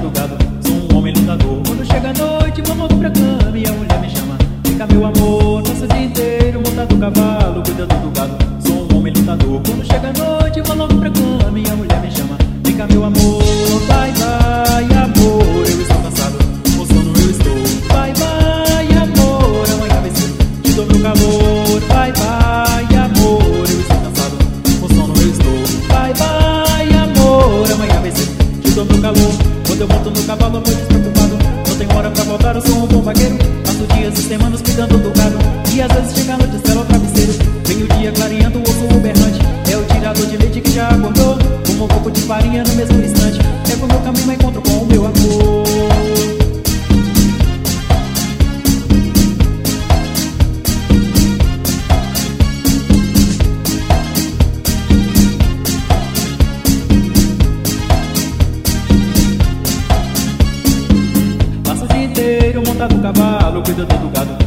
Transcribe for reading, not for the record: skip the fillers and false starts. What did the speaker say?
do gado. Sou um homem lutador. Quando chega a noite, vou logo pra cama e a mulher me chama. Vem cá, meu amor, passo o dia inteiro montado no cavalo, cuidando do gado. Sou um homem lutador. Quando chega a noite, vou logo pra cama e a mulher me chama. Vem cá, meu amor, vai, vai, amor, eu estou cansado, com sono eu estou. Vai, vai, amor, amanhã vai ser, te dou meu calor. Vai, vai, amor, eu estou cansado, com sono eu estou. Vai, vai, amor, amanhã vai ser, te dou meu calor. Quando eu monto no cavalo, eu vou despreocupado. Não tenho hora pra voltar, eu sou um bom vaqueiro. Passo dias e semanas cuidando do gado. E às vezes chega a noite, espero o travesseiro. Vem o dia clareando, ouço o berrante. É o tirador de leite que já acordou. Como um pouco de farinha no mesmo instante. É como eu caminho e encontro com o meu amor. Passo o dia inteiro montado no cavalo, cuidando do gado.